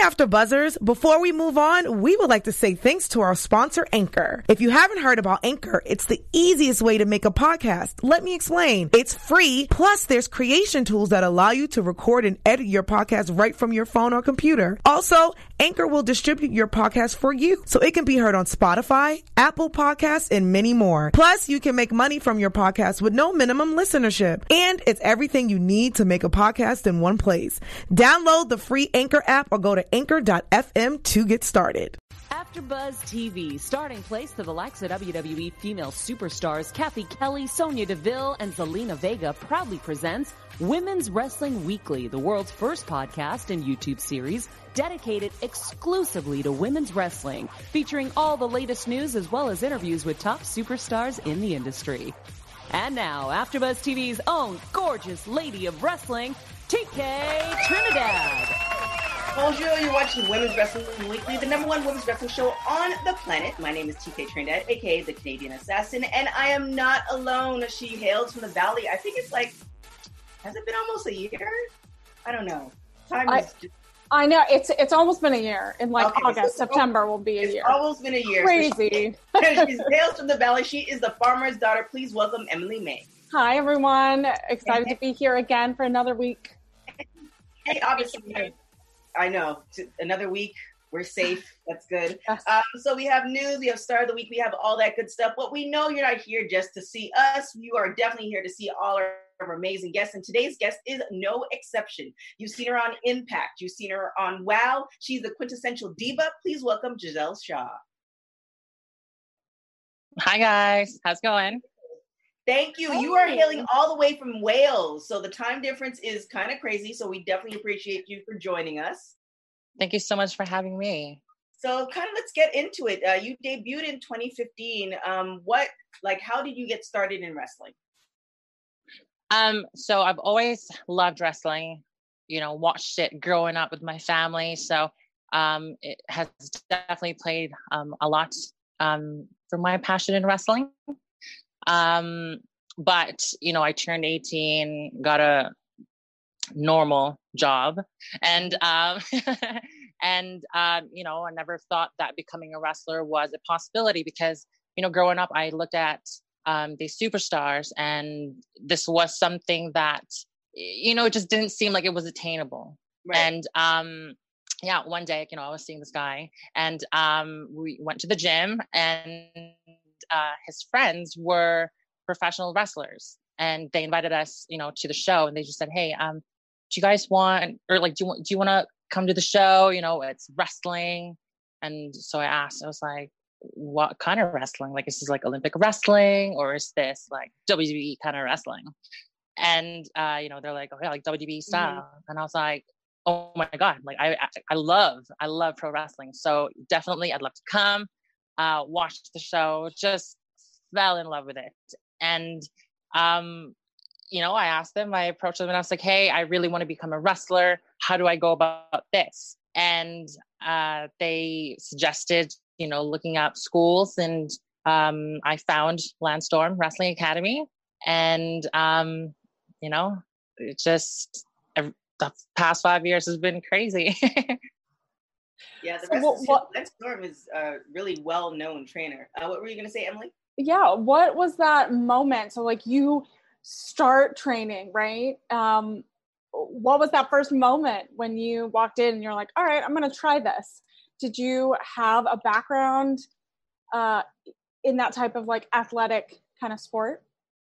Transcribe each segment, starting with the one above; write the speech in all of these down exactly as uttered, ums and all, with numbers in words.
After Buzzers, before we move on, we would like to say thanks to our sponsor, Anchor. If you haven't heard about Anchor, it's the easiest way to make a podcast. Let me explain. It's free, plus there's creation tools that allow you to record and edit your podcast right from your phone or computer. Also, Anchor will distribute your podcast for you, so it can be heard on Spotify, Apple Podcasts, and many more. Plus, you can make money from your podcast with no minimum listenership. And it's everything you need to make a podcast in one place. Download the free Anchor app or go to anchor dot f m to get started. AfterBuzz T V, starting place to the likes of W W E female superstars Kathy Kelly, Sonya Deville, and Zelina Vega, proudly presents Women's Wrestling Weekly, the world's first podcast and YouTube series dedicated exclusively to women's wrestling, featuring all the latest news as well as interviews with top superstars in the industry. And now, AfterBuzz T V's own gorgeous lady of wrestling, T K Trinidad. Bonjour, you're watching Women's Wrestling Weekly, the number one women's wrestling show on the planet. My name is T K Trinidad, aka the Canadian Assassin, and I am not alone. She hails from the Valley. I think it's like, has it been almost a year? I don't know. Time I, is just... I know, it's it's almost been a year. In like okay, August, so September will be a it's year. It's almost been a year. Crazy. So she, she hails from the Valley. She is the farmer's daughter. Please welcome Emily May. Hi, everyone. Excited to be here again for another week. Hey, obviously... I know. Another week. We're safe. That's good. Um, so we have news. We have Star of the Week. We have all that good stuff. But we know you're not here just to see us. You are definitely here to see all our, our amazing guests. And today's guest is no exception. You've seen her on Impact. You've seen her on WOW. She's the quintessential diva. Please welcome Giselle Shaw. Hi, guys. How's it going? Thank you. You are hailing all the way from Wales. So the time difference is kind of crazy. So we definitely appreciate you for joining us. Thank you so much for having me. So kind of let's get into it. Uh, you debuted in twenty fifteen. Um, what, like, how did you get started in wrestling? Um, so I've always loved wrestling, you know, watched it growing up with my family. So um, it has definitely played um, a lot um, for my passion in wrestling. Um, but, you know, I turned eighteen, got a normal job and, um, and, um, you know, I never thought that becoming a wrestler was a possibility because, you know, growing up, I looked at, um, these superstars and this was something that, you know, it just didn't seem like it was attainable. Right. And, um, yeah, one day, you know, I was seeing this guy and, um, we went to the gym and, Uh, his friends were professional wrestlers and they invited us, you know, to the show and they just said, hey, um, do you guys want, or like, do you want, do you want to come to the show? You know, it's wrestling. And so I asked, I was like, what kind of wrestling? Like, is this like Olympic wrestling or is this like W W E kind of wrestling? And, uh, you know, they're like, oh yeah, like W W E style. Mm-hmm. And I was like, oh my God, like I, I love, I love pro wrestling. So definitely I'd love to come. Uh, watched the show, just fell in love with it. And, um, you know, I asked them, I approached them and I was like, hey, I really want to become a wrestler. How do I go about this? And uh, they suggested, you know, looking up schools and um, I found Landstorm Wrestling Academy. And, um, you know, it just, uh, the past five years has been crazy. Yeah, the so rest what, of what, Lex Storm is a really well-known trainer. Uh, what were you going to say, Emily? Yeah, what was that moment? So like you start training, right? Um, what was that first moment when you walked in and you're like, all right, I'm going to try this? Did you have a background uh, in that type of like athletic kind of sport?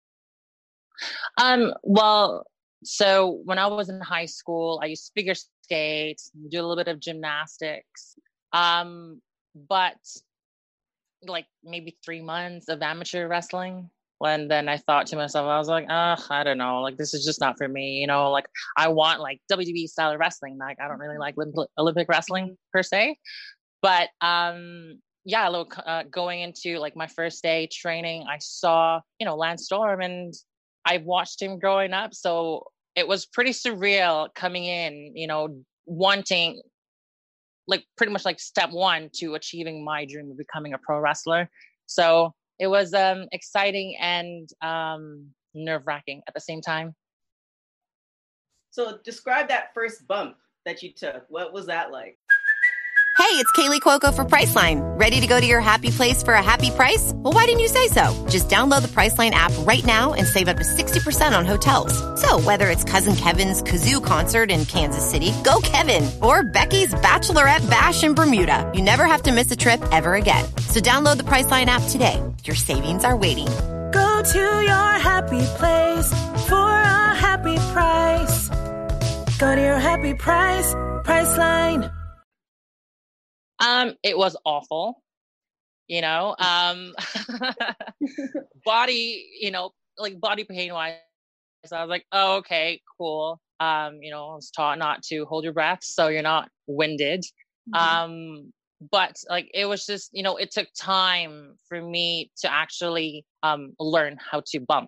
Um, well, so when I was in high school, I used to figure skate, do a little bit of gymnastics. Um, but like maybe three months of amateur wrestling. And then I thought to myself, I was like, oh, I don't know, like this is just not for me. You know, like I want like W W E style of wrestling. Like I don't really like Olymp- Olympic wrestling per se. But um, yeah, look, uh, going into like my first day training, I saw, you know, Lance Storm and I watched him growing up. So it was pretty surreal coming in, you know, wanting like pretty much like step one to achieving my dream of becoming a pro wrestler. So it was um, exciting and um, nerve-wracking at the same time. So describe that first bump that you took. What was that like? Hey, it's Kaylee Cuoco for Priceline. Ready to go to your happy place for a happy price? Well, why didn't you say so? Just download the Priceline app right now and save up to sixty percent on hotels. So whether it's Cousin Kevin's Kazoo Concert in Kansas City, go Kevin, or Becky's Bachelorette Bash in Bermuda, you never have to miss a trip ever again. So download the Priceline app today. Your savings are waiting. Go to your happy place for a happy price. Go to your happy price, Priceline. Um, it was awful, you know, um, body, you know, like body pain wise. So I was like, oh, okay, cool. Um, you know, I was taught not to hold your breath so you're not winded. Mm-hmm. Um, but like, it was just, you know, it took time for me to actually, um, learn how to bump.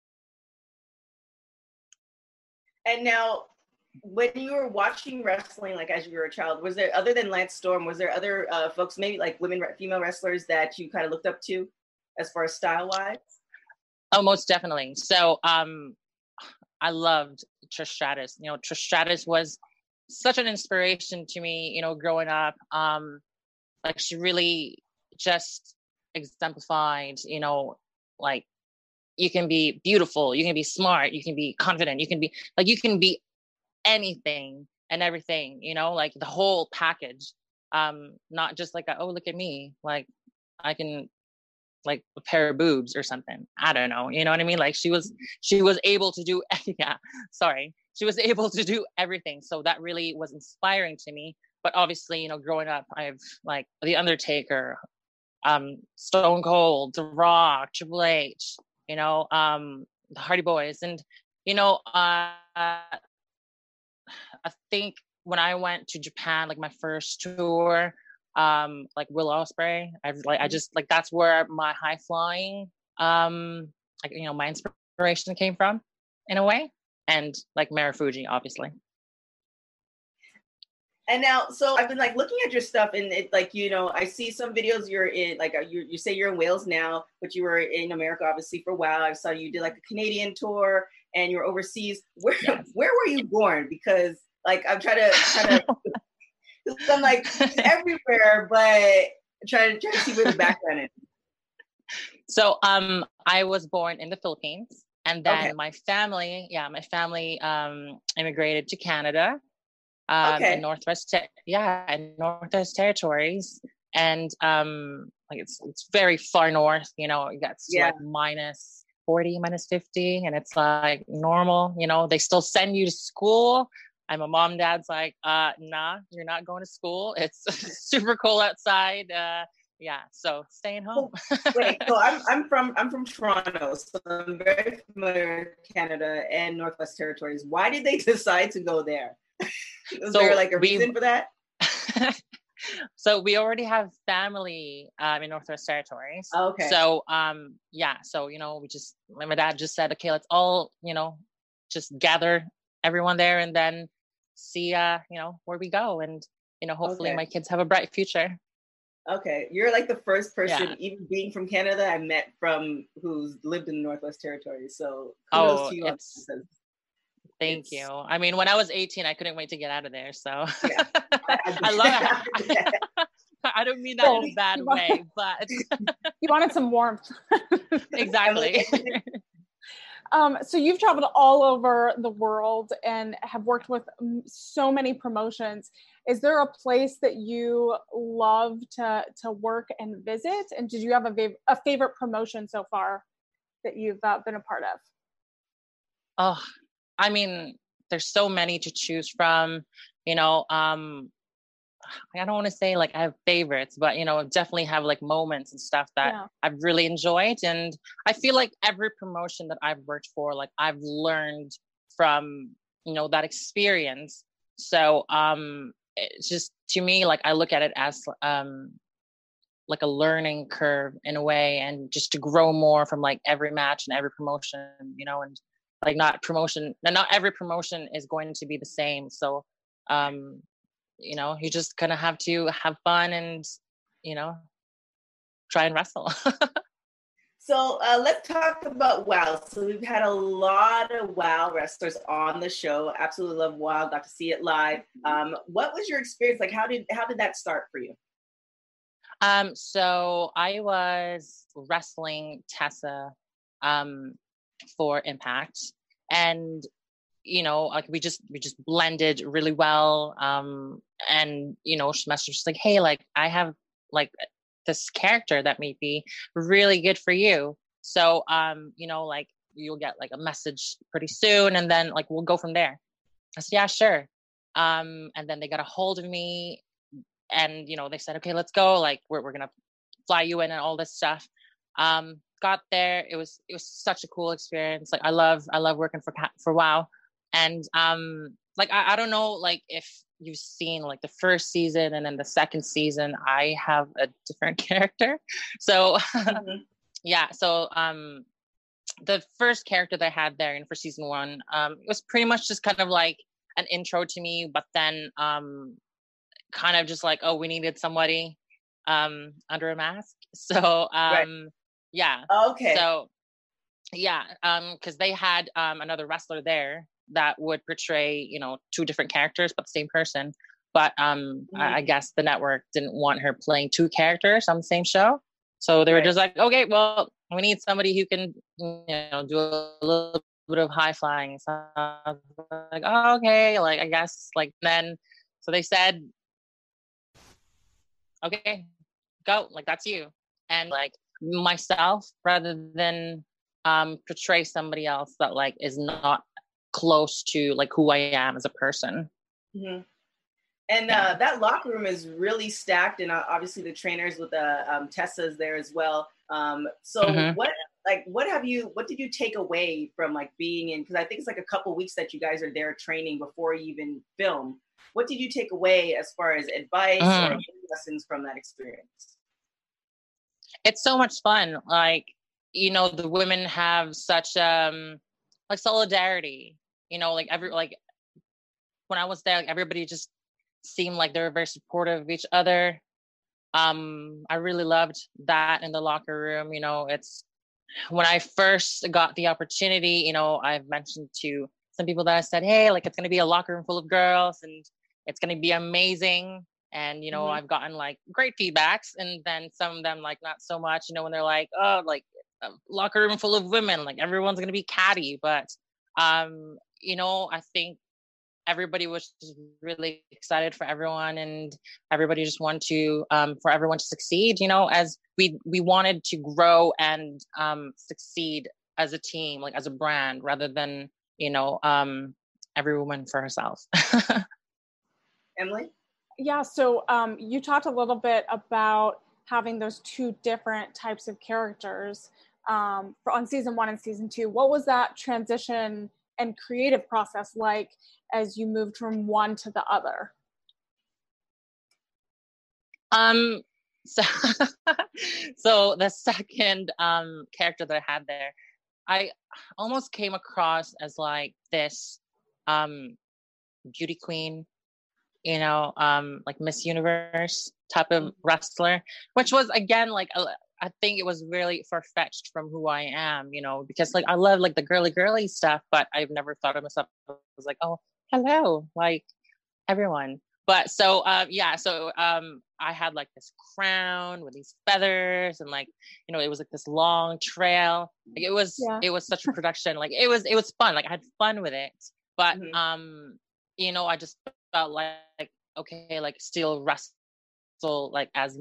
And now, when you were watching wrestling, like as you were a child, was there, other than Lance Storm, was there other uh, folks, maybe like women, female wrestlers that you kind of looked up to as far as style wise? Oh, most definitely. So um, I loved Trish Stratus. You know, Trish Stratus was such an inspiration to me, you know, growing up. Um, like she really just exemplified, you know, like you can be beautiful, you can be smart, you can be confident, you can be like, you can be anything and everything, you know, like the whole package. Um, not just like, a, oh, look at me, like I can like a pair of boobs or something. I don't know. You know what I mean? Like she was, she was able to do, yeah, sorry. She was able to do everything. So that really was inspiring to me. But obviously, you know, growing up, I've like The Undertaker, um, Stone Cold, The Rock, Triple H, you know, um, the Hardy Boys. And, you know, uh, I think when I went to Japan, like my first tour, um, like Will Ospreay, I like, I just like, that's where my high flying, um, like, you know, my inspiration came from in a way, and like Marufuji, obviously. And now, so I've been like looking at your stuff, and it like, you know, I see some videos you're in, like you you say you're in Wales now, but you were in America obviously for a while. I saw you did like a Canadian tour, and you're overseas. Where yes. where were you born? Because like I'm trying to trying to, I'm like everywhere, but trying to try to see where the background is. So um, I was born in the Philippines, and then okay. my family, yeah, my family um immigrated to Canada. Um, okay. in Northwest, Te- yeah, in Northwest Territories, and um, like it's it's very far north. You know, it gets yeah. like minus forty, minus fifty, and it's like normal. You know, they still send you to school. And my mom, and dad's like, uh, nah, you're not going to school. It's super cold outside. Uh, yeah, so staying home. Wait, so I'm I'm from I'm from Toronto, so I'm very familiar with Canada and Northwest Territories. Why did they decide to go there? Was so there like a we, reason for that? So we already have family um, in Northwest Territories. Oh, okay. So um, yeah, so you know, we just my dad just said, okay, let's all you know just gather everyone there and then see uh you know where we go, and you know hopefully okay. my kids have a bright future. Okay, you're like the first person, yeah. even being from Canada, I met from who's lived in the Northwest Territories. So kudos oh, to you. It's, thank it's, you. I mean, when I was eighteen, I couldn't wait to get out of there. So yeah, I, I love it. I don't mean that well, in a bad way, but you wanted some warmth. Exactly. Um, so you've traveled all over the world and have worked with so many promotions. Is there a place that you love to to work and visit? And did you have a, va- a favorite promotion so far that you've uh, been a part of? Oh, I mean, there's so many to choose from. You know, um, I don't want to say like I have favorites, but you know, definitely have like moments and stuff that yeah. I've really enjoyed. And I feel like every promotion that I've worked for, like I've learned from, you know, that experience. So um, it's just, to me, like I look at it as um, like a learning curve in a way, and just to grow more from like every match and every promotion, you know, and like not promotion, not every promotion is going to be the same. So, um, you know, you just kind of have to have fun and, you know, try and wrestle. So uh, let's talk about WOW. So we've had a lot of WOW wrestlers on the show. Absolutely love WOW. Got to see it live. Um, what was your experience like? How did how did that start for you? Um, so I was wrestling Tessa um, for Impact, and you know, like we just we just blended really well. Um, and you know, she messaged just like, "Hey, like I have like this character that may be really good for you. So, um, you know, like you'll get like a message pretty soon, and then like we'll go from there." I said, "Yeah, sure." Um, and then they got a hold of me, and you know, they said, "Okay, let's go. Like we're we're gonna fly you in and all this stuff." Um, got there. It was it was such a cool experience. Like I love I love working for for WOW, and um, like I, I don't know like if you've seen like the first season and then the second season, I have a different character. So mm-hmm. yeah, so um, the first character that I had there in for season one, um, it was pretty much just kind of like an intro to me, but then um, kind of just like, oh, we needed somebody um under a mask. So um, right. yeah, okay, so yeah, um, because they had um another wrestler there that would portray, you know, two different characters, but the same person. But um, mm-hmm. I, I guess the network didn't want her playing two characters on the same show. So they were right. just like, okay, well, we need somebody who can, you know, do a little bit of high flying. So I was like, oh, okay, like, I guess, like, then, so they said, okay, go, like, that's you. And like myself, rather than um, portray somebody else that like is not close to like who I am as a person. Mm-hmm. And yeah. uh, that locker room is really stacked, and uh, obviously the trainers with the um, Tessa's there as well. Um, so mm-hmm. what, like, what have you, what did you take away from like being in? Because I think it's like a couple weeks that you guys are there training before you even film. What did you take away as far as advice mm. or lessons from that experience? It's so much fun. Like, you know, the women have such um like solidarity. You know, like every like when I was there, like everybody just seemed like they were very supportive of each other. Um, I really loved that in the locker room. You know, it's when I first got the opportunity, you know, I've mentioned to some people that I said, hey, like it's going to be a locker room full of girls and it's going to be amazing. And, you know, mm-hmm. I've gotten like great feedbacks, and then some of them like not so much, you know, when they're like, oh, like a locker room full of women, like everyone's going to be catty. But, um, you know, I think everybody was just really excited for everyone, and everybody just wanted to um, for everyone to succeed, you know, as we we wanted to grow and um, succeed as a team, like as a brand, rather than, you know, um, every woman for herself. Emily? Yeah, so um, you talked a little bit about having those two different types of characters um, for, on season one and season two. What was that transition and creative process like as you moved from one to the other? Um, so, so the second um, character that I had there, I almost came across as like this um, beauty queen, you know, um, like Miss Universe type of wrestler, which was again, like, a, I think it was really far-fetched from who I am, you know, because like I love like the girly girly stuff, but I've never thought of myself as like, oh, hello, like everyone. But so, um, yeah, so um, I had like this crown with these feathers, and like, you know, it was like this long trail. Like it was, yeah. it was such a production. Like it was, it was fun. Like I had fun with it. But, mm-hmm. um, you know, I just felt like, like, okay, like still wrestle like as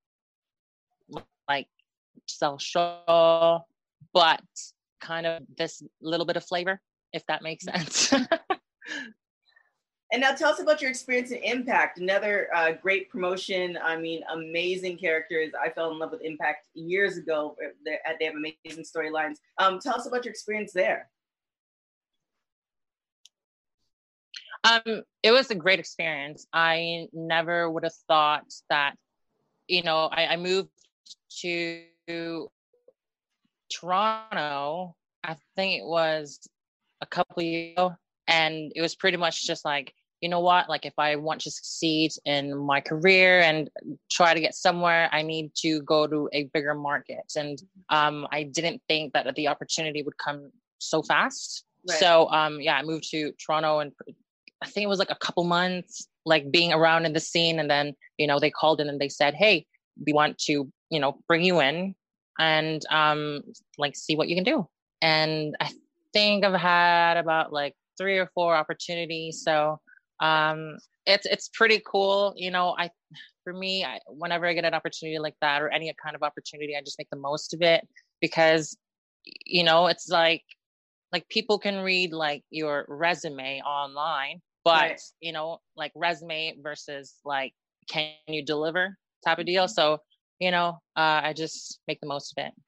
like Giselle Shaw, but kind of this little bit of flavor, if that makes sense. And now tell us about your experience in Impact, another uh, great promotion. I mean, amazing characters. I fell in love with Impact years ago. They, they have amazing storylines. Um, tell us about your experience there. Um, it was a great experience. I never would have thought that, you know, I, I moved to Toronto, I think it was a couple of years ago, and it was pretty much just like you know what, like if I want to succeed in my career and try to get somewhere, I need to go to a bigger market. And um, I didn't think that the opportunity would come so fast. Right. So um, yeah, I moved to Toronto, and I think it was like a couple months, like being around in the scene. And then, you know, they called in and they said, hey, we want to, you know, bring you in and um, like see what you can do. And I think I've had about like three or four opportunities. So um, it's, it's pretty cool. You know, I, for me, I, whenever I get an opportunity like that or any kind of opportunity, I just make the most of it, because, you know, it's like, like people can read like your resume online, but right. you know, like resume versus like, can you deliver type of deal. So, you know, uh, I just make the most of it.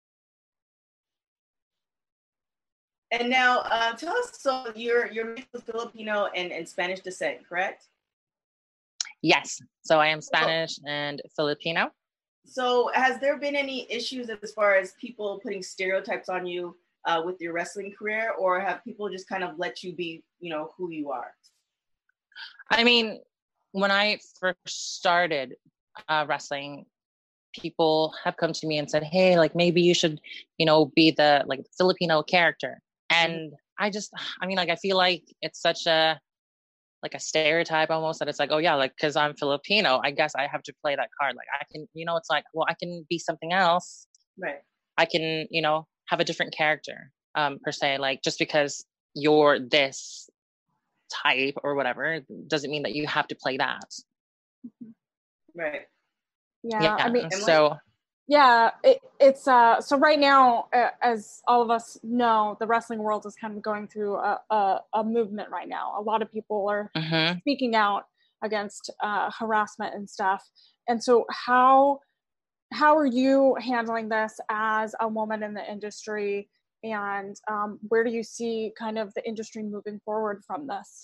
And now, uh, tell us, so you're you're mixed with Filipino and, and Spanish descent, correct? Yes. So I am Spanish oh. and Filipino. So has there been any issues as far as people putting stereotypes on you uh, with your wrestling career, or have people just kind of let you be, you know, who you are? I mean, when I first started uh, wrestling, people have come to me and said, hey, like maybe you should, you know, be the like Filipino character. And I just, I mean, like, I feel like it's such a, like a stereotype almost, that it's like, oh yeah, like, cause I'm Filipino, I guess I have to play that card. Like I can, you know, it's like, well, I can be something else. Right. I can, you know, have a different character, um, per se, like just because you're this type or whatever, doesn't mean that you have to play that. Right. Yeah. yeah. I mean, so yeah, it, it's uh so right now, uh, as all of us know, the wrestling world is kind of going through a a, a movement right now. A lot of people are mm-hmm. speaking out against uh, harassment and stuff. And so, how how are you handling this as a woman in the industry? And um, where do you see kind of the industry moving forward from this?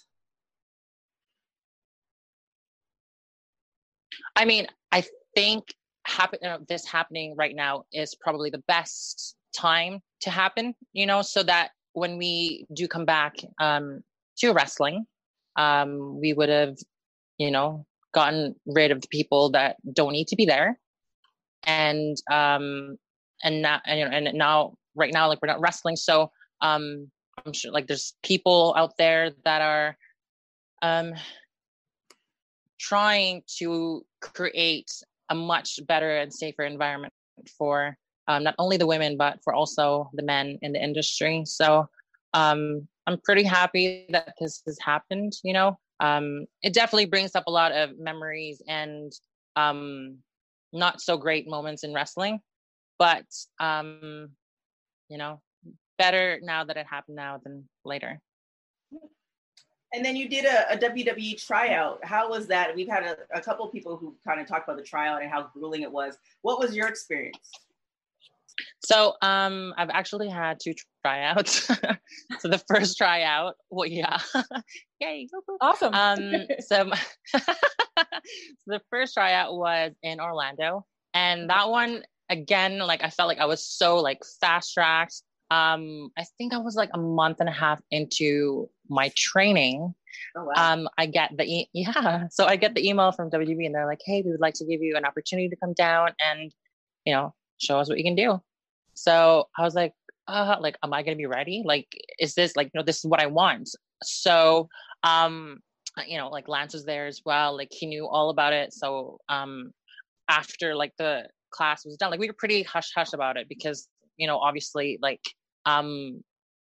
I mean, I think happen uh, this happening right now is probably the best time to happen, you know, so that when we do come back um, to wrestling, um, we would have, you know, gotten rid of the people that don't need to be there. And, um, and now, and, and now, right now, like we're not wrestling. So um, I'm sure like there's people out there that are um, trying to create a much better and safer environment for um, not only the women, but for also the men in the industry. So um, I'm pretty happy that this has happened, you know. Um, it definitely brings up a lot of memories and um, not so great moments in wrestling, but, um, you know, better now that it happened now than later. And then you did a, a W W E tryout. How was that? We've had a, a couple of people who kind of talked about the tryout and how grueling it was. What was your experience? So um, I've actually had two tryouts. So the first tryout, well, yeah, yay, awesome. Um, so, so the first tryout was in Orlando, and that one again, like I felt like I was so like fast tracked. Um, I think I was like a month and a half into my training. Oh, wow. Um, I get the, e- yeah. So I get the email from W W E and they're like, hey, we would like to give you an opportunity to come down and, you know, show us what you can do. So I was like, uh, like, am I going to be ready? Like, is this like, you know, this is what I want. So, um, you know, like Lance was there as well. Like he knew all about it. So, um, after like the class was done, like we were pretty hush hush about it because, you know, obviously like, um,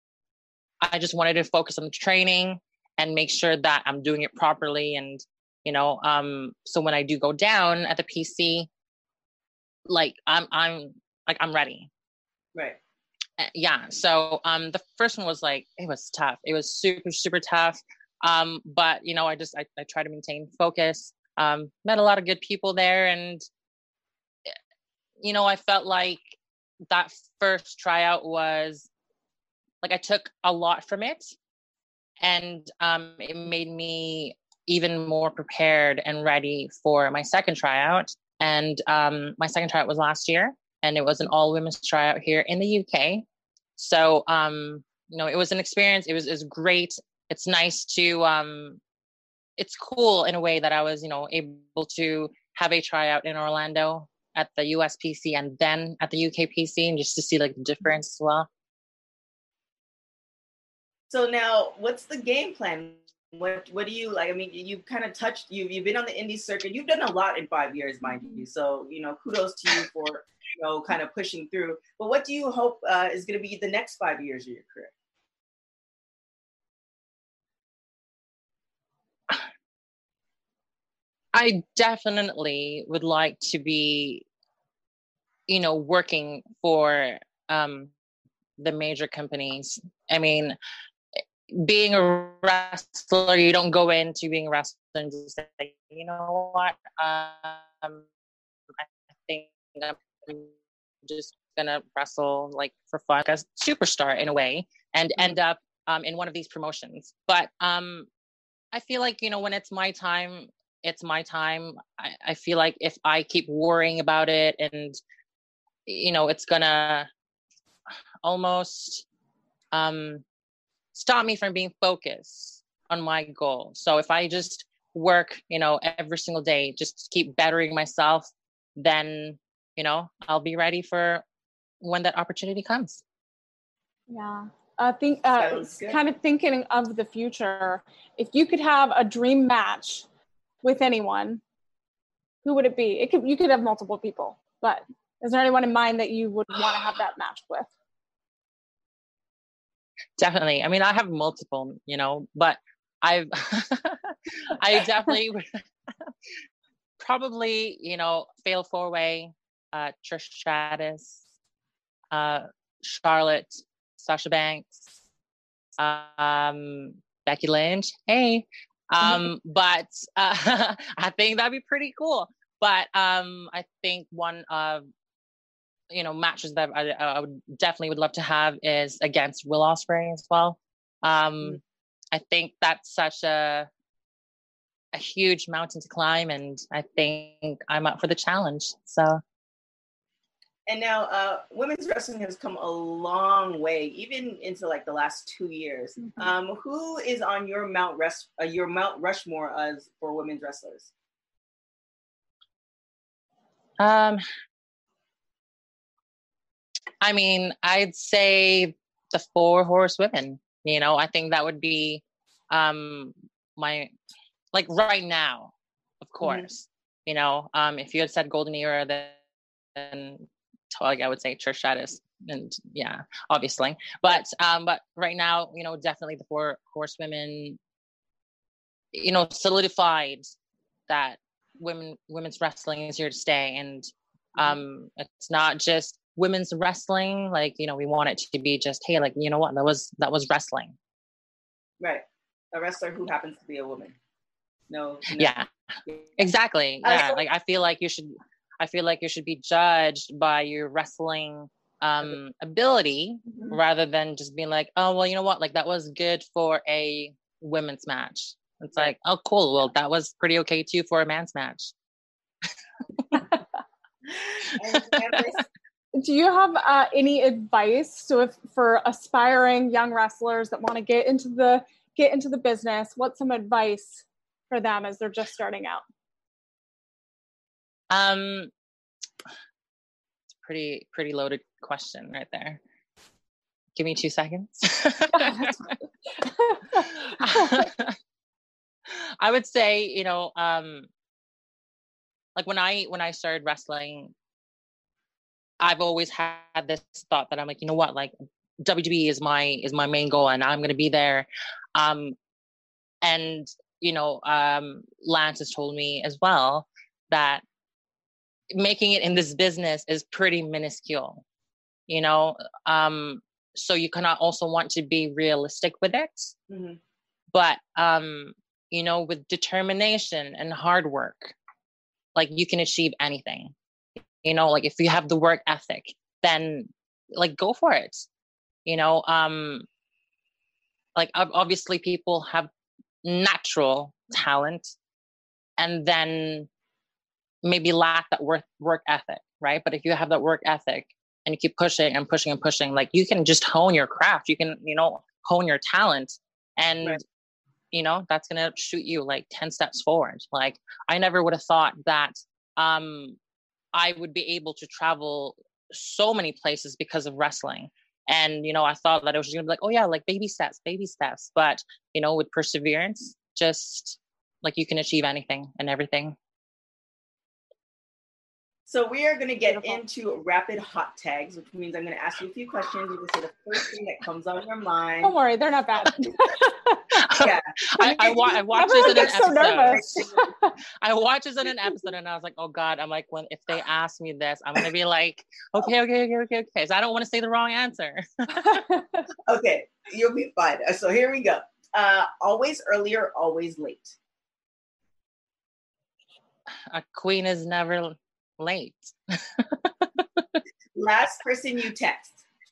I just wanted to focus on the training and make sure that I'm doing it properly. And, you know, um, so when I do go down at the P C, like I'm, I'm like, I'm ready. Right. Uh, yeah. So, um, the first one was like, it was tough. It was super, super tough. Um, but you know, I just, I, I try to maintain focus, um, met a lot of good people there. And, you know, I felt like that first tryout was like, I took a lot from it and, um, it made me even more prepared and ready for my second tryout. And, um, my second tryout was last year and it was an all women's tryout here in the U K. So, um, you know, it was an experience. It was, it was great. It's nice to, um, it's cool in a way that I was, you know, able to have a tryout in Orlando at the U S P C and then at the U K P C, and just to see like the difference as well. So now, what's the game plan? What What do you like? I mean, you've kind of touched you. You've been on the indie circuit. You've done a lot in five years, mind you. So you know, kudos to you for you know kind of pushing through. But what do you hope uh, is going to be the next five years of your career? I definitely would like to be, you know, working for um, the major companies. I mean, being a wrestler, you don't go into being a wrestler and just say, you know what, um, I think I'm just gonna wrestle like for fun, like a superstar in a way, and end up um, in one of these promotions. But um, I feel like, you know, when it's my time, it's my time. I, I feel like if I keep worrying about it, and you know, it's gonna almost um, stop me from being focused on my goal. So if I just work, you know, every single day, just keep bettering myself, then, you know, I'll be ready for when that opportunity comes. Yeah. I think uh, kind of thinking of the future, if you could have a dream match with anyone, who would it be? It could, you could have multiple people, but is there anyone in mind that you would want to have that match with? Definitely. I mean, I have multiple, you know, but I've, I definitely would probably, you know, fail four way, uh, Trish Stratus, uh, Charlotte, Sasha Banks, um, Becky Lynch. Hey, um, but uh, I think that'd be pretty cool. But um, I think one of, you know, matches that I, I would definitely would love to have is against Will Ospreay as well. Um, mm-hmm. I think that's such a a huge mountain to climb, and I think I'm up for the challenge. So. And now, uh, women's wrestling has come a long way, even into like the last two years. Mm-hmm. Um, who is on your Mount Rush, uh, your Mount Rushmore as for women's wrestlers? Um. I mean, I'd say the four horsewomen, you know, I think that would be um, my, like right now, of course, mm-hmm. you know, um, if you had said golden era, then, then like I would say Trish Stratus, and yeah, obviously. But, um, but right now, you know, definitely the four horsewomen, you know, solidified that women, women's wrestling is here to stay. And um, it's not just women's wrestling, like, you know, we want it to be just, hey, like, you know what, that was that was wrestling, right? A wrestler who happens to be a woman. No, no. Yeah, exactly. Yeah, like I feel like you should I feel like you should be judged by your wrestling um ability, mm-hmm. rather than just being like, oh well, you know what, like that was good for a women's match. It's right. Like, oh cool, well that was pretty okay too for a man's match. Do you have uh, any advice so if, for aspiring young wrestlers that want to get into the get into the business? What's some advice for them as they're just starting out? Um, it's a pretty pretty loaded question right there. Give me two seconds. I would say, you know, um, like when I when I started wrestling, I've always had this thought that I'm like, you know what, like W W E is my is my main goal, and I'm going to be there. Um, and you know, um, Lance has told me as well that making it in this business is pretty minuscule. You know, um, so you cannot also want to be realistic with it, mm-hmm. but um, you know, with determination and hard work, like you can achieve anything. You know, like if you have the work ethic, then like go for it. You know, um, like obviously people have natural talent and then maybe lack that work work ethic, right? But if you have that work ethic and you keep pushing and pushing and pushing, like you can just hone your craft. You can, you know, hone your talent, and right. you know, that's going to shoot you like ten steps forward. Like, I never would have thought that um, I would be able to travel so many places because of wrestling. And, you know, I thought that it was just going to be like, oh yeah, like baby steps, baby steps. But, you know, with perseverance, just like you can achieve anything and everything. So we are going to get Beautiful. into rapid hot tags, which means I'm going to ask you a few questions. You can say the first thing that comes on your mind. Don't worry, they're not bad. Yeah. I, I, wa- I watched this Everyone in an gets so episode. nervous. I watched this in an episode and I was like, oh God, I'm like, when if they ask me this, I'm going to be like, okay, okay, okay, okay, okay. So I don't want to say the wrong answer. Okay, you'll be fine. So here we go. Uh, always early or always late? A queen is never late. Last person you text?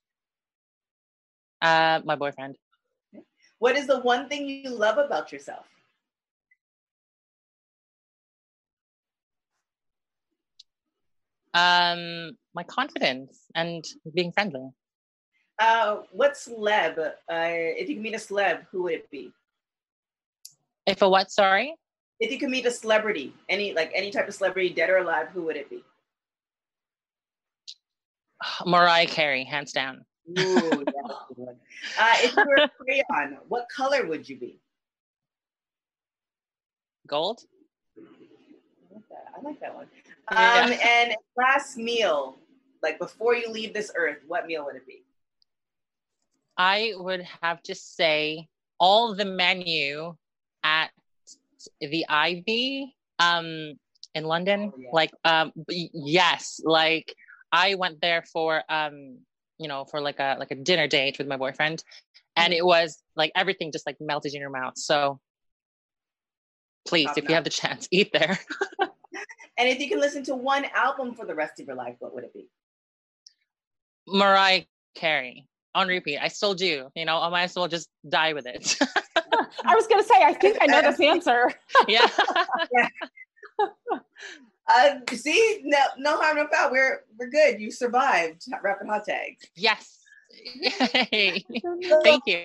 Uh, my boyfriend. What is the one thing you love about yourself? Um, my confidence and being friendly. Uh, what celeb, uh, if you could meet a celeb, who would it be? If a what, sorry? If you could meet a celebrity, any like any type of celebrity, dead or alive, who would it be? Mariah Carey, hands down. Ooh, that's a good one. Uh, if you were a crayon, what color would you be? Gold? I like that, I like that one. Yeah. Um, and last meal, like before you leave this earth, what meal would it be? I would have to say all the menu at the Ivy um, in London. Oh, yeah. Like, um, b- yes, like I went there for, um, you know, for like a like a dinner date with my boyfriend, and it was like everything just like melted in your mouth. So please, Top if you notch. have the chance, eat there. And if you can listen to one album for the rest of your life, what would it be? Mariah Carey on repeat. I still do. You know, I might as well just die with it. I was going to say, I think I know this answer. Yeah. Uh, see, no, no harm, no foul. We're we're good. You survived rapid hot tags. Yes. Yay. Thank you.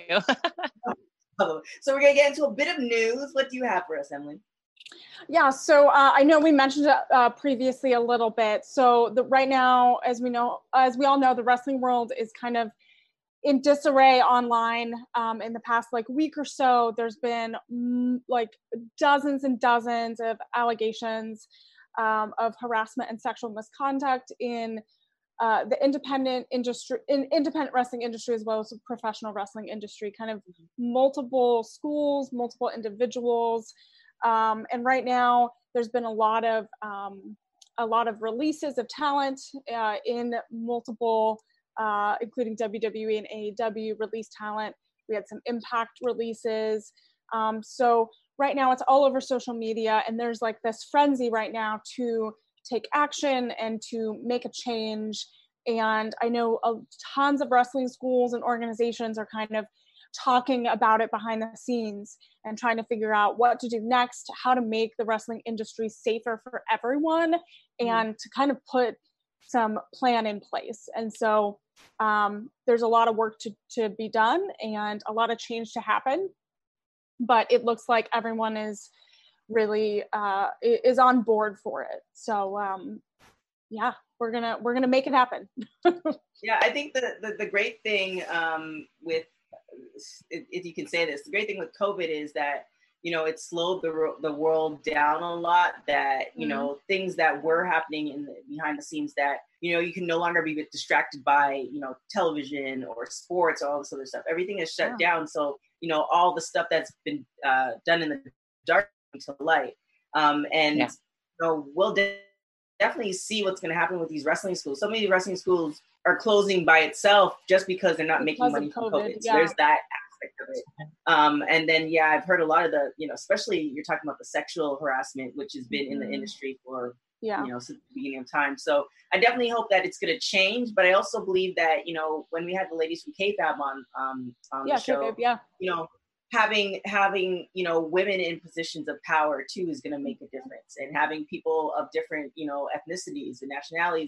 So we're gonna get into a bit of news. What do you have for us, Emily? Yeah, so uh, I know we mentioned it uh, previously a little bit. So the, right now, as we know, as we all know, the wrestling world is kind of in disarray online. Um, in the past like week or so, there's been mm, like dozens and dozens of allegations um, of harassment and sexual misconduct in uh, the independent industry, in independent wrestling industry, as well as the professional wrestling industry. Kind of multiple schools, multiple individuals. Um, and right now, there's been a lot of um, a lot of releases of talent uh, in multiple, uh, including W W E and A E W release talent. We had some Impact releases. Um, so right now, it's all over social media, and there's like this frenzy right now to take action and to make a change. And I know uh, tons of wrestling schools and organizations are kind of talking about it behind the scenes and trying to figure out what to do next, how to make the wrestling industry safer for everyone, and mm-hmm. to kind of put some plan in place. And so um, there's a lot of work to, to be done and a lot of change to happen, but it looks like everyone is really uh, is on board for it. So um, yeah, we're gonna we're gonna make it happen. Yeah, I think the the, the great thing um, with if you can say this, the great thing with COVID is that, you know, it slowed the the world down a lot, that, you mm-hmm. know, things that were happening in the, behind the scenes that, you know, you can no longer be distracted by, you know, television or sports or all this other stuff. Everything is shut yeah. down. So, you know, all the stuff that's been uh, done in the dark to light. Um, and, yeah. you know, we'll de- definitely see what's going to happen with these wrestling schools. So many wrestling schools are closing by itself just because they're not because making money from COVID. COVID. Yeah. So there's that aspect of it. Um, and then, yeah, I've heard a lot of the, you know, especially you're talking about the sexual harassment, which has been mm-hmm. in the industry for, yeah. you know, since the beginning of time. So I definitely hope that it's going to change. But I also believe that, you know, when we had the ladies from K-Fab on, um, on yeah, the show, K-Fab, yeah. you know, having, having, you know, women in positions of power too is going to make a difference. And having people of different, you know, ethnicities and nationalities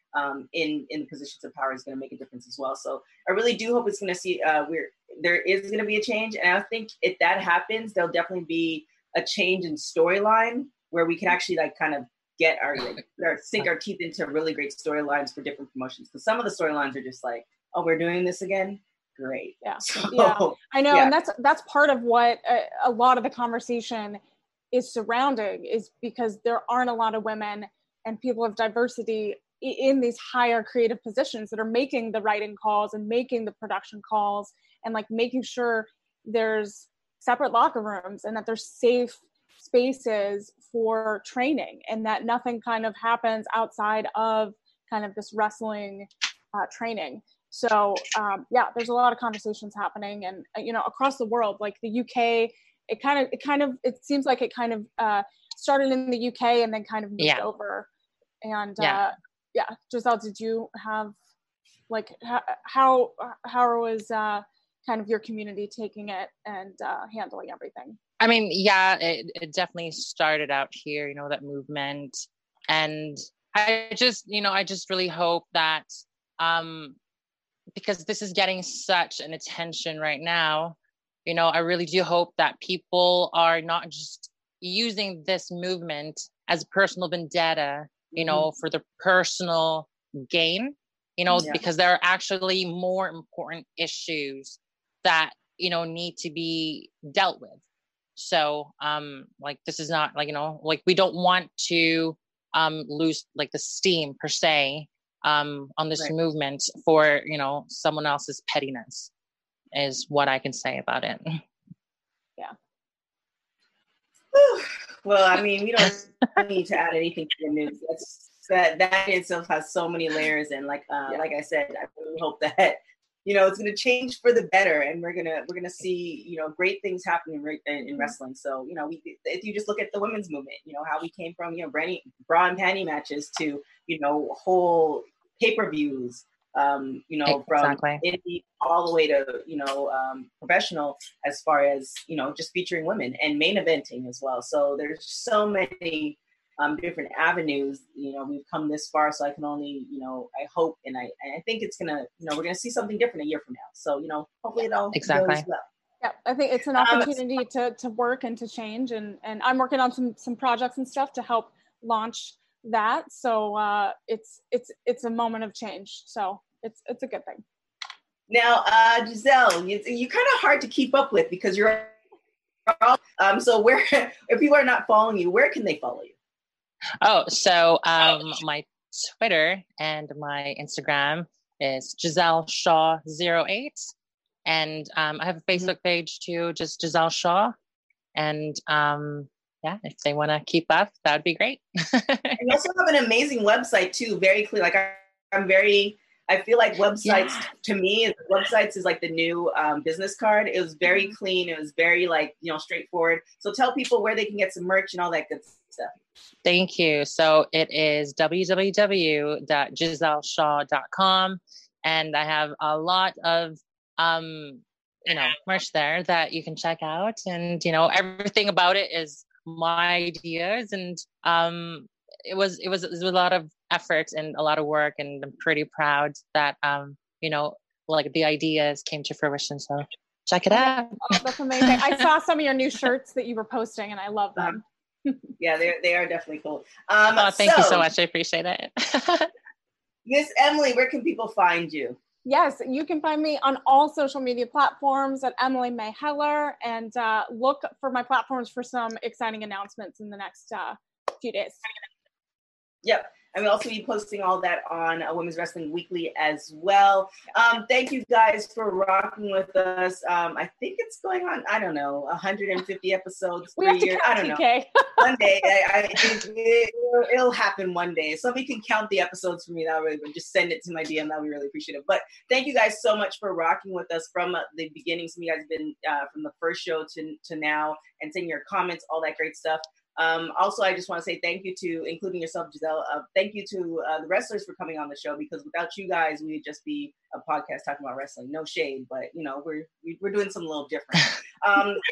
um, in in positions of power is going to make a difference as well. So I really do hope it's going to see uh, we're there is going to be a change, and I think if that happens, there'll definitely be a change in storyline where we can actually like kind of get our, like, our sink our teeth into really great storylines for different promotions, because some of the storylines are just like, oh, we're doing this again. Great. Yeah. So, yeah. I know. Yeah. And that's, that's part of what a, a lot of the conversation is surrounding, is because there aren't a lot of women and people of diversity in these higher creative positions that are making the writing calls and making the production calls and like making sure there's separate locker rooms and that there's safe spaces for training and that nothing kind of happens outside of kind of this wrestling uh, training. So um, yeah, there's a lot of conversations happening, and you know, across the world, like the U K, it kind of, it kind of, it seems like it kind of uh, started in the U K and then kind of moved yeah. over. And yeah. uh, yeah, Giselle, did you have like how how, how was uh, kind of your community taking it and uh, handling everything? I mean, yeah, it, it definitely started out here, you know, that movement. And I just, you know, I just really hope that, um, because this is getting such an attention right now, you know, I really do hope that people are not just using this movement as a personal vendetta, you know, mm-hmm. for the personal gain, you know, yeah. because there are actually more important issues that, you know, need to be dealt with. So, um, like, this is not like, you know, like we don't want to, um, lose like the steam per se, um, on this right. movement for, you know, someone else's pettiness is what I can say about it. Yeah. Well, I mean, we don't need to add anything to the news. That's, that, that itself has so many layers. And like, uh, yeah. like I said, I really hope that, you know, it's going to change for the better, and we're gonna we're gonna see, you know, great things happening in, in wrestling. So, you know, we, if you just look at the women's movement, you know, how we came from, you know, brandy, bra and panty matches to, you know, whole pay-per-views, um, you know, exactly. from indie all the way to, you know, um, professional, as far as, you know, just featuring women and main eventing as well. So there's so many Um, different avenues, you know, we've come this far, so I can only, you know, I hope, and I, I think it's gonna, you know, we're gonna see something different a year from now. So, you know, hopefully it all exactly. goes well. Yeah, I think it's an opportunity um, to to work and to change, and and I'm working on some some projects and stuff to help launch that. So uh, it's it's it's a moment of change. So it's it's a good thing. Now, uh, Giselle, you, you're kind of hard to keep up with because you're, um, so where, if people are not following you, where can they follow you? Oh, so um, my Twitter and my Instagram is Giselle Shaw zero eight. And um, I have a Facebook page too, just Giselle Shaw. And um, yeah, if they want to keep up, that would be great. And you also have an amazing website too, very clear. Like I, I'm very, I feel like websites yeah. to me, websites is like the new um, business card. It was very mm-hmm. clean. It was very like, you know, straightforward. So tell people where they can get some merch and all that good stuff. Thank you. So it is w w w dot giselle shaw dot com. And I have a lot of, um, you know, merch there that you can check out. And, you know, everything about it is my ideas. And um, it was, it was, it was a lot of effort and a lot of work. And I'm pretty proud that, um, you know, like the ideas came to fruition. So check it out. Oh, that's amazing. I saw some of your new shirts that you were posting and I love them. Yeah, they they are definitely cool. Um, oh, thank so, you so much. I appreciate it. Miss Emily, where can people find you? Yes, you can find me on all social media platforms at Emily May Heller, and uh, look for my platforms for some exciting announcements in the next uh, few days. Yep. And we'll also be posting all that on uh, Women's Wrestling Weekly as well. Um, thank you guys for rocking with us. Um, I think it's going on, I don't know, one hundred fifty episodes we per have to year. count, I don't T K. know. One day, I, I, it, it, it'll, it'll happen one day. Somebody can count the episodes for me. That would really, just send it to my D M. That would be really appreciative. But thank you guys so much for rocking with us from uh, the beginning. Some of you guys have been uh, from the first show to, to now, and sending your comments, all that great stuff. Um, also, I just want to say thank you to, including yourself, Giselle, uh, thank you to uh, the wrestlers for coming on the show, because without you guys, we would just be a podcast talking about wrestling. No shade, but, you know, we're we're doing something a little different. Um,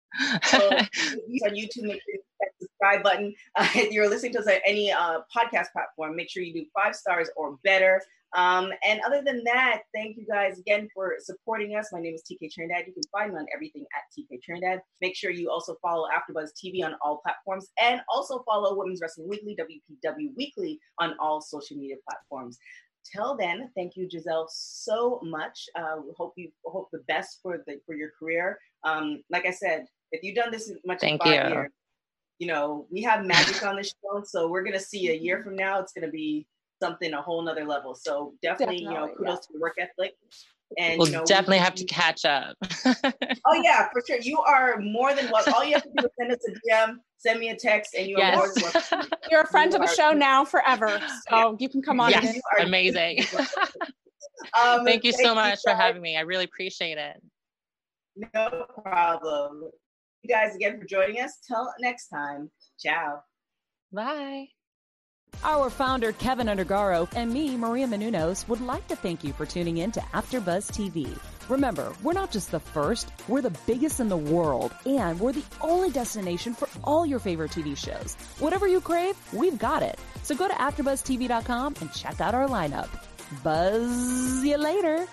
So on YouTube, make sure you hit that subscribe button. Uh, if you're listening to us at any uh, podcast platform, make sure you do five stars or better. Um, and other than that, thank you guys again for supporting us. My name is T K Trinidad. You can find me on everything at T K Trinidad. Make sure you also follow AfterBuzz T V on all platforms, and also follow Women's Wrestling Weekly, W P W Weekly, on all social media platforms. Till then, thank you, Giselle, so much. Uh, hope you hope the best for the for your career. Um, like I said, if you've done this much in five you. years, you know we have magic on this show. So we're gonna see a year from now. It's gonna be something a whole nother level. So definitely, definitely you know, kudos yeah. to your work ethic. And we'll you know, definitely we, have to catch up. Oh yeah, for sure. You are more than welcome. All you have to do is send us a D M, send me a text, and you are yes. more than welcome. You're a friend you of the are, show now forever, so yeah. you can come on. Yes, amazing. um, thank you thank so much you for having me. I really appreciate it. No problem. Thank you guys again for joining us. Till next time. Ciao. Bye. Our founder, Kevin Undergaro, and me, Maria Menounos, would like to thank you for tuning in to AfterBuzz T V. Remember, we're not just the first, we're the biggest in the world, and we're the only destination for all your favorite T V shows. Whatever you crave, we've got it. So go to after buzz T V dot com and check out our lineup. Buzz you later.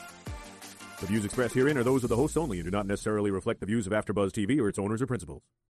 The views expressed herein are those of the hosts only and do not necessarily reflect the views of AfterBuzz T V or its owners or principals.